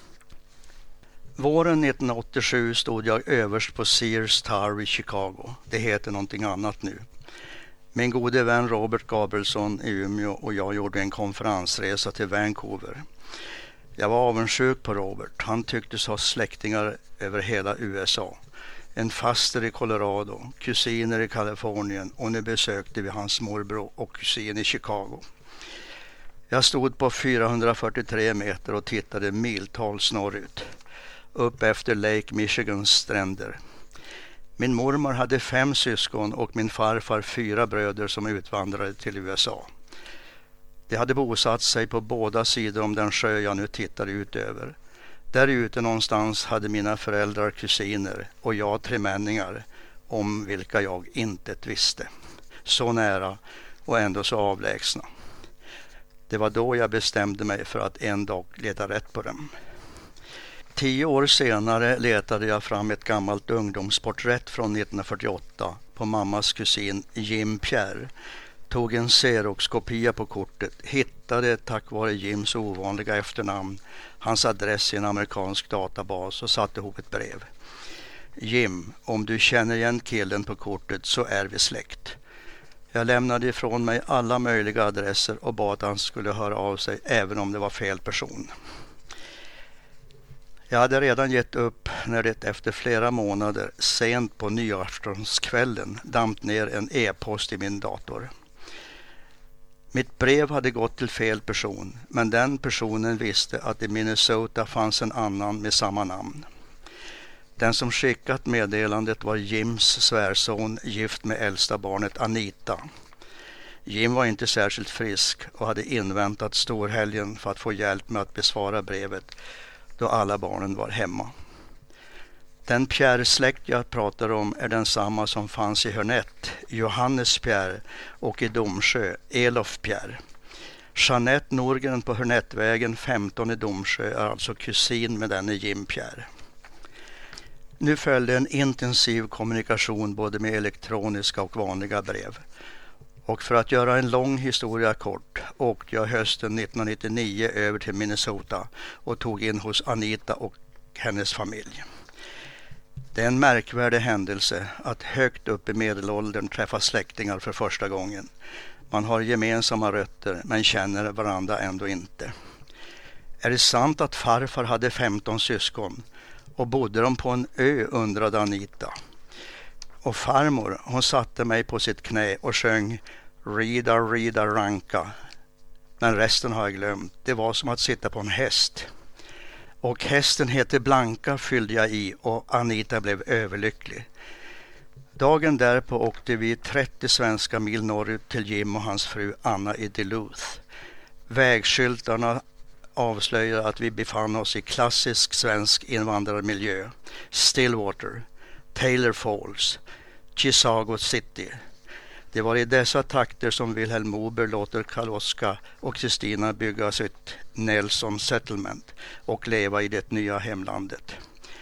S2: Våren nittonhundraåttiosju stod jag överst på Sears Tower i Chicago. Det heter någonting annat nu. Min gode vän Robert Gabrielsson i Umeå och jag gjorde en konferensresa till Vancouver. Jag var avundsjuk på Robert. Han tycktes ha släktingar över hela U S A. En faster i Colorado, kusiner i Kalifornien och nu besökte vi hans morbror och kusin i Chicago. Jag stod på fyrahundrafyrtiotre meter och tittade miltals norrut. Upp efter Lake Michigans stränder. Min mormor hade fem syskon och min farfar fyra bröder som utvandrade till U S A. De hade bosatt sig på båda sidor om den sjö jag nu tittar ut över. Där ute någonstans hade mina föräldrar kusiner och jag tremänningar om vilka jag inte visste. Så nära och ändå så avlägsna. Det var då jag bestämde mig för att en dag leta rätt på dem. Tio år senare letade jag fram ett gammalt ungdomsporträtt från nittonhundrafyrtioåtta på mammas kusin Jim Pierre. Tog en Xerox-kopia på kortet, hittade tack vare Jims ovanliga efternamn hans adress i en amerikansk databas och satte ihop ett brev. Jim, om du känner igen killen på kortet så är vi släkt. Jag lämnade ifrån mig alla möjliga adresser och bad att han skulle höra av sig även om det var fel person. Jag hade redan gett upp när det efter flera månader sent på nyårskvällen damp ner en e-post i min dator. Mitt brev hade gått till fel person, men den personen visste att i Minnesota fanns en annan med samma namn. Den som skickat meddelandet var Jims svärson, gift med äldsta barnet Anita. Jim var inte särskilt frisk och hade inväntat storhelgen för att få hjälp med att besvara brevet då alla barnen var hemma. Den Pierre-släkt jag pratar om är densamma som fanns i Hörnett, Johannes Pierre, och i Domsjö, Elof Pierre. Jeanette Norgren på Hörnettvägen femton i Domsjö är alltså kusin med denne Jim Pierre. Nu följde en intensiv kommunikation både med elektroniska och vanliga brev. Och för att göra en lång historia kort åkte jag hösten nittonhundranittionio över till Minnesota och tog in hos Anita och hennes familj. Det är en märkvärdig händelse att högt upp i medelåldern träffa släktingar för första gången. Man har gemensamma rötter men känner varandra ändå inte. Är det sant att farfar hade femton syskon och bodde de på en ö, undrade Anita. Och farmor, hon satte mig på sitt knä och sjöng Rida, Rida, Ranka. Men resten har jag glömt. Det var som att sitta på en häst. Och hästen heter Blanka, fyllde jag i, och Anita blev överlycklig. Dagen därpå åkte vi trettio svenska mil norrut till Jim och hans fru Anna i Duluth. Vägskyltarna avslöjade att vi befann oss i klassisk svensk invandrarmiljö. Stillwater, Taylor Falls, Chisago City. Det var i dessa takter som Wilhelm Moberg låter Karl-Oskar och Kristina bygga sitt Nelson Settlement och leva i det nya hemlandet.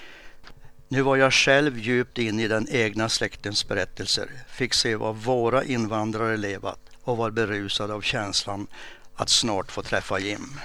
S2: Nu var jag själv djupt in i den egna släktens berättelser, fick se vad våra invandrare levat och var berusad av känslan att snart få träffa Jim.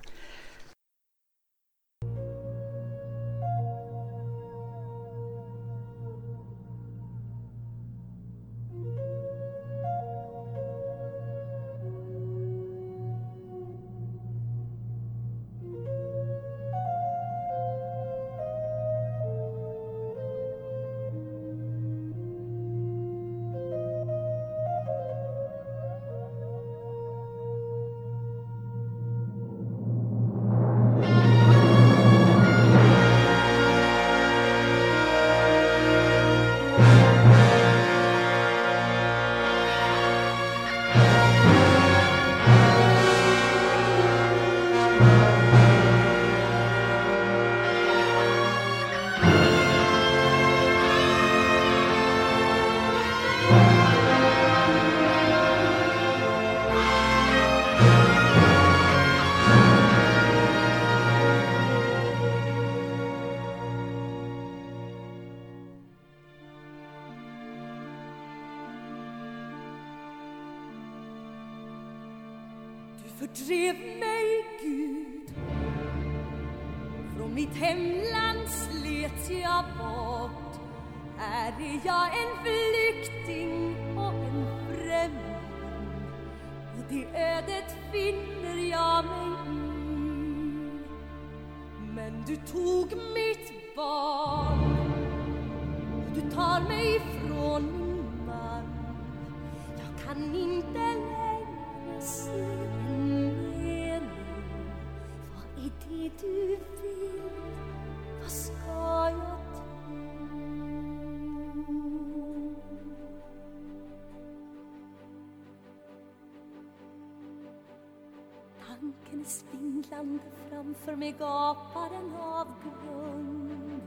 S7: Fördrev mig Gud, från mitt hemland slet jag bort. Här är jag en flykting och en främling. I det ödet finner jag mig i. Men du tog mitt barn, du tar mig ifrån min man. Jag kan inte längre se en mening. Vad är det du vill? Vad ska jag tro? Marken är svindlande, framför mig gapar en avgrund.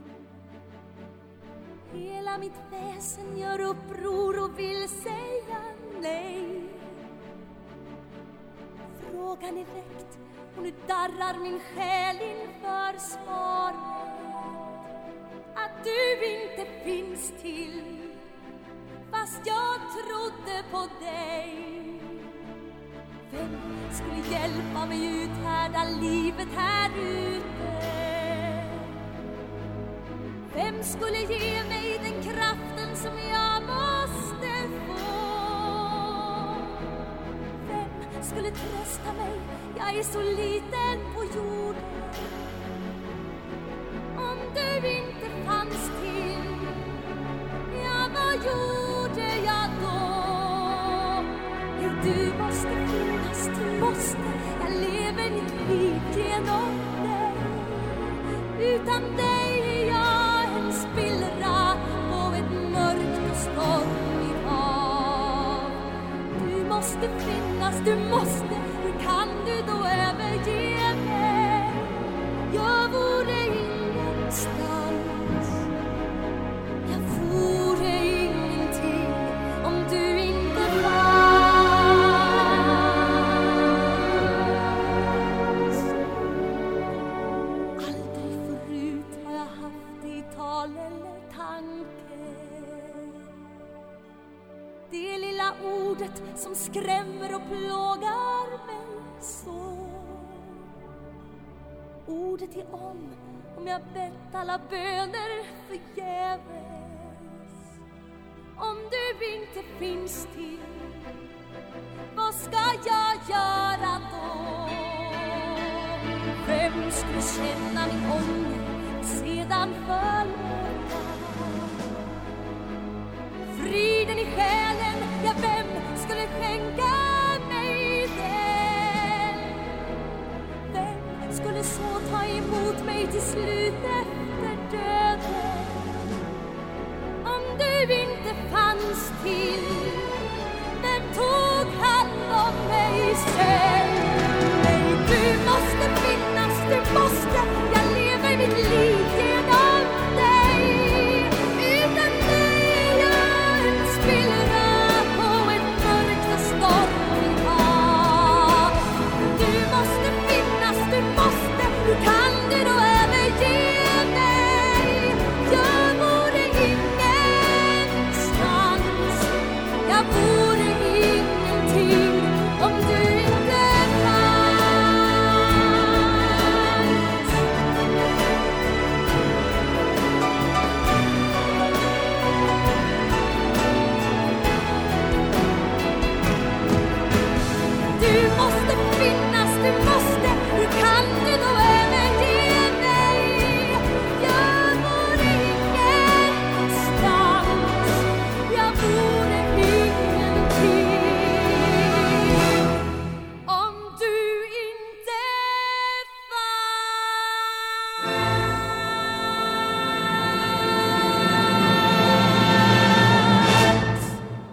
S7: Hela mitt väsen gör uppror och vill säga nej. Frågan är väckt och nu darrar min själ inför svaret. Att du inte finns till, fast jag trodde på dig. Vem skulle hjälpa mig uthärda livet här ute? Vem skulle ge mig den kraften som jag måste få? Vem skulle trösta mig? Jag är så liten på jorden. Om du inte fanns till, ja, vad gjorde jag då? Jo, du måste finnas, du måste. Jag lever mitt liv genom dig. Utan dig är jag en spillra på ett mörkt och stormigt hav. Du måste finnas, du måste. Hur kan du då överge mig? Jag vore ingenstans. Jag vore ingenting om du inte fanns. Aldrig förut har jag haft det i tal eller tanke. Det lilla ordet som skrämmer och plågar mig så. Ordet är om, om jag bett alla böner förgäves. Om du inte finns till, vad ska jag göra då? Vem skulle känna min ånger och sedan förlåta? Friden i själen, ja, vem skulle skänka mig den? Vem skulle så ta emot mig till slut efter döden? Om du inte fanns till, vem tog hand om mig sen? Nej, du måste finnas, du måste. Jag lever mitt liv genom dig. Utan dig är jag en spillra på ett mörkt och stormigt hav. Du måste finnas, du måste. Hur kan du då överge mig? Jag vore ingenstans. Jag vore ingenting om du inte fanns. Du måste finnas, du måste. Hur kan du då överge mig? Jag vore ingenstans. Jag vore ingenting om du inte fanns.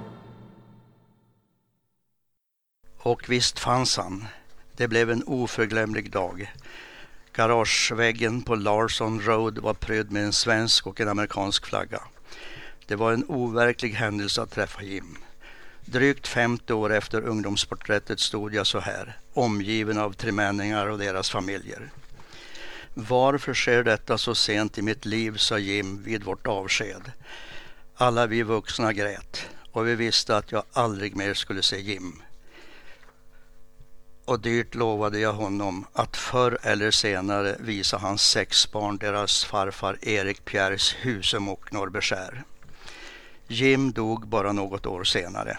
S2: Och visst fanns han. Det blev en oförglömlig dag. Garageväggen på Larson Road var prydd med en svensk och en amerikansk flagga. Det var en overklig händelse att träffa Jim. Drygt femtio år efter ungdomsporträttet stod jag så här, omgiven av tremänningar och deras familjer. Varför sker detta så sent i mitt liv, sa Jim vid vårt avsked. Alla vi vuxna grät och vi visste att jag aldrig mer skulle se Jim. Och dyrt lovade jag honom att förr eller senare visa hans sex barn deras farfar Erik Pierres Husum och Norrberskär. Jim dog bara något år senare.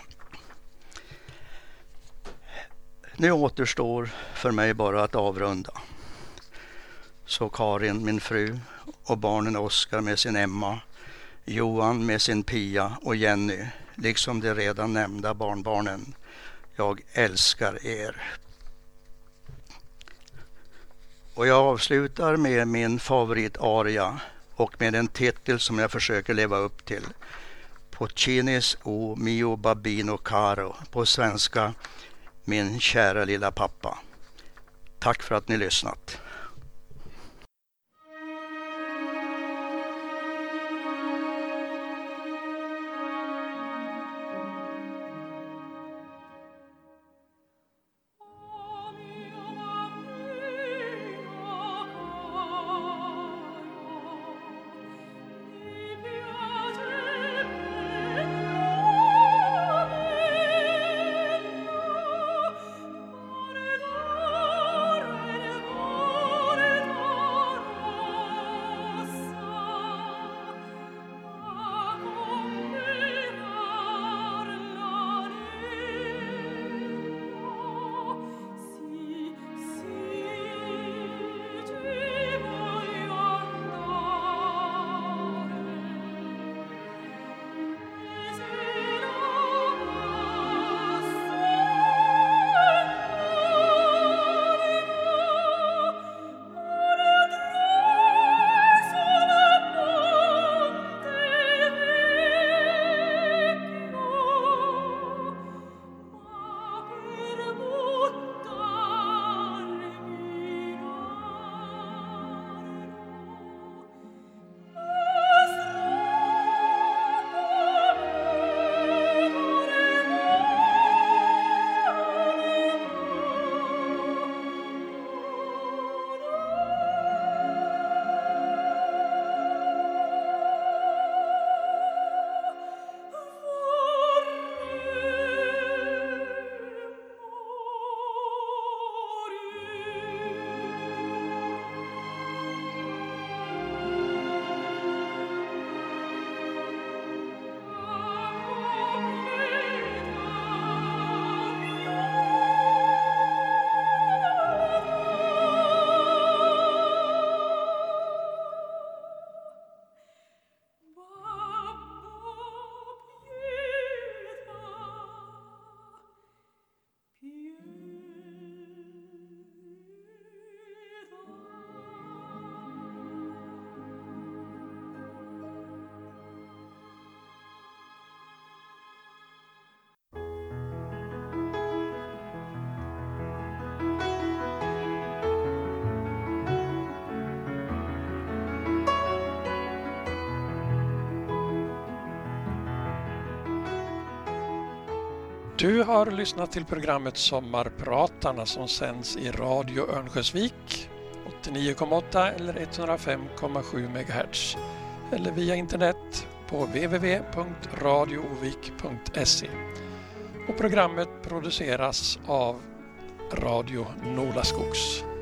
S2: Nu återstår för mig bara att avrunda. Så Karin, min fru, och barnen Oskar med sin Emma, Johan med sin Pia och Jenny, liksom de redan nämnda barnbarnen. Jag älskar er. Och jag avslutar med min favoritaria och med en titel som jag försöker leva upp till. Puccinis O mio babbino caro, på svenska Min kära lilla pappa. Tack för att ni lyssnat.
S1: Du har lyssnat till programmet Sommarpratarna som sänds i Radio Örnsköldsvik åttionio komma åtta eller etthundrafem komma sju megahertz eller via internet på w w w punkt radioovik punkt se. Och programmet produceras av Radio Nolaskogs.